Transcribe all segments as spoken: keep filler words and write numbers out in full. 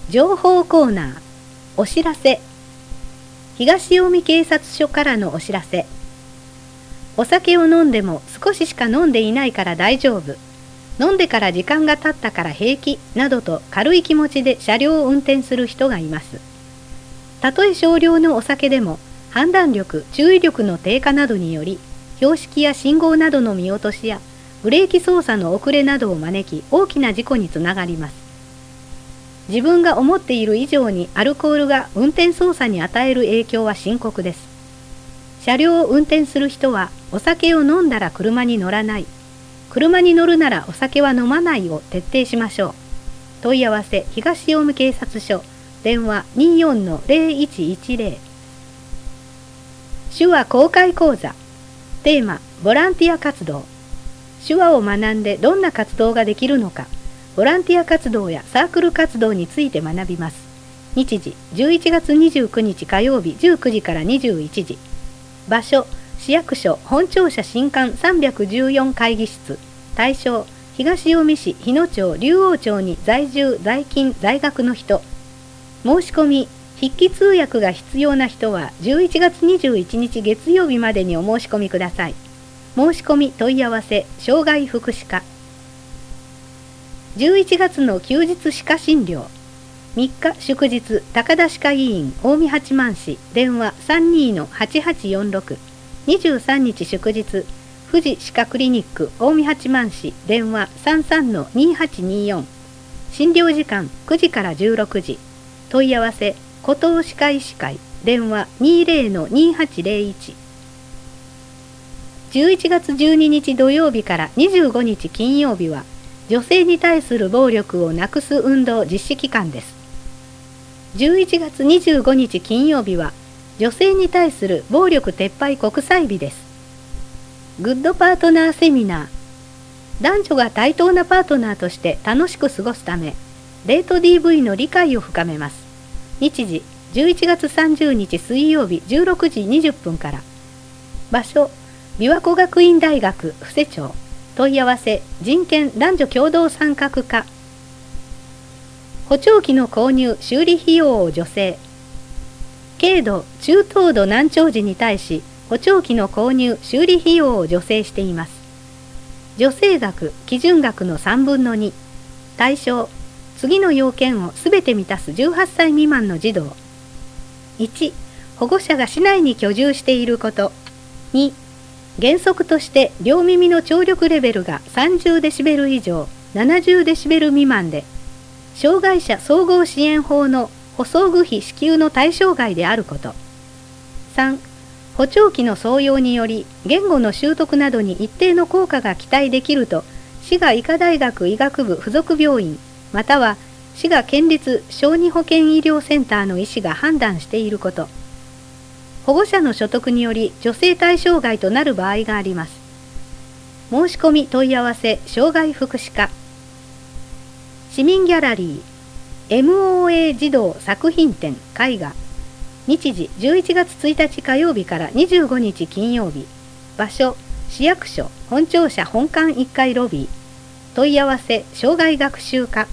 情報コーナー、お知らせ。東近江警察署からのお知らせ。お酒を飲んでも少ししか飲んでいないから大丈夫。飲んでから時間が経ったから平気などと軽い気持ちで車両を運転する人がいます。たとえ少量のお酒でも判断力、注意力の低下などにより標識や信号などの見落としやブレーキ操作の遅れなどを招き大きな事故につながります。自分が思っている以上にアルコールが運転操作に与える影響は深刻です。車両を運転する人はお酒を飲んだら車に乗らない、車に乗るならお酒は飲まないを徹底しましょう。問い合わせ東近江警察署、電話 にじゅうよんのゼロいちいちゼロ。手話公開講座。テーマボランティア活動。手話を学んでどんな活動ができるのか、ボランティア活動やサークル活動について学びます。日時じゅういちがつにじゅうくにち火曜日じゅうくじからにじゅういちじ。場所市役所本庁舎新館さんびゃくじゅうよん会議室。対象東近江市日野町竜王町に在住在勤在学の人。申し込み筆記通訳が必要な人はじゅういちがつにじゅういちにち月曜日までにお申し込みください。申し込み問い合わせ障害福祉課。じゅういちがつの休日歯科診療。みっか祝日高田歯科医院近江八幡市、電話 さんじゅうにのはちはちよんろく。にじゅうさんにち祝日富士歯科クリニック近江八幡市、電話 さんじゅうさんのにはちによん。診療時間くじからじゅうろくじ。問い合わせ古東歯科医師会、電話 にじゅうのにはちゼロいち。じゅういちがつじゅうににち土曜日からにじゅうごにち金曜日は女性に対する暴力をなくす運動実施期間です。じゅういちがつにじゅうごにち金曜日は女性に対する暴力撤廃国際日です。グッドパートナーセミナー。男女が対等なパートナーとして楽しく過ごすため、デート ディーブイ の理解を深めます。日時じゅういちがつさんじゅうにち水曜日じゅうろくじにじゅっぷんから。場所琵琶湖学院大学布施町。問い合わせ人権男女共同参画課。補聴器の購入修理費用を助成。軽度中等度難聴児に対し補聴器の購入修理費用を助成しています。助成額基準額のさんぶんのに。対象次の要件をすべて満たすじゅうはっさい未満の児童。いち保護者が市内に居住していること。に原則として両耳の聴力レベルがさんじゅうデシベル以上ななじゅうデシベル未満で、障害者総合支援法の補装具費支給の対象外であること。さん補聴器の装用により言語の習得などに一定の効果が期待できると滋賀医科大学医学部附属病院または滋賀県立小児保健医療センターの医師が判断していること。保護者の所得により助成対象外となる場合があります。申し込み問い合わせ障害福祉課。市民ギャラリー エムオーエー 児童作品展絵画。日時じゅういちがつついたち火曜日からにじゅうごにち金曜日。場所市役所本庁舎本館いっかいロビー。問い合わせ障害学習課。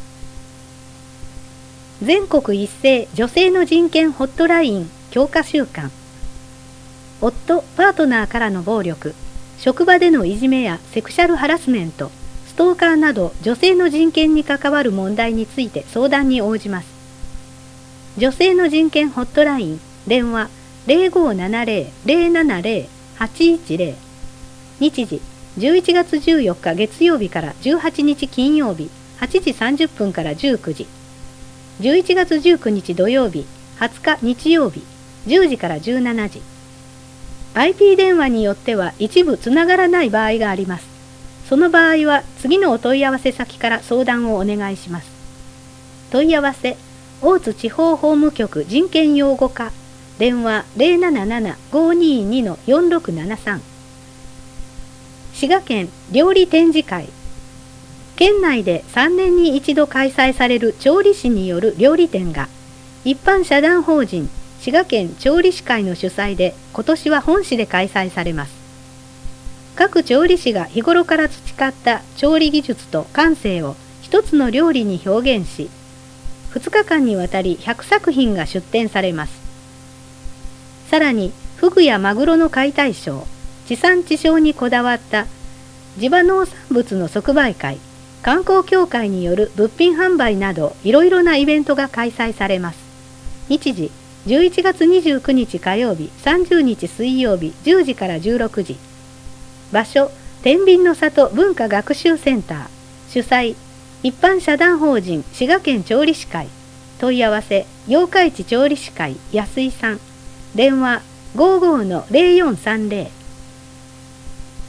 全国一斉女性の人権ホットライン強化週間。夫・パートナーからの暴力、職場でのいじめやセクシャルハラスメント、ストーカーなど女性の人権に関わる問題について相談に応じます。女性の人権ホットライン、電話 ゼロごーななゼロ ゼロななゼロ はちいちゼロ。日時じゅういちがつじゅうよっか月曜日からじゅうはちにち金曜日はちじさんじゅっぷんからじゅうくじ。じゅういちがつじゅうくにち土曜日はつか日曜日じゅうじからじゅうしちじ。アイピー 電話によっては一部つながらない場合があります。その場合は次のお問い合わせ先から相談をお願いします。問い合わせ大津地方法務局人権擁護課、電話 ゼロなななな ごーにーにのよんろくななさん。滋賀県料理展示会。県内でさんねんに一度開催される調理師による料理展が一般社団法人滋賀県調理師会の主催で今年は本市で開催されます。各調理師が日頃から培った調理技術と感性を一つの料理に表現し、 ふつかかんにわたりひゃくさくひんが出展されます。さらにフグやマグロの解体ショー、地産地消にこだわった地場農産物の即売会、観光協会による物品販売などいろいろなイベントが開催されます。日時じゅういちがつにじゅうくにち火曜日、さんじゅうにち水曜日じゅうじからじゅうろくじ。場所天秤の里文化学習センター。主催一般社団法人滋賀県調理師会。問い合わせ八日市調理師会安井さん。電話 ごじゅうごのゼロよんさんゼロ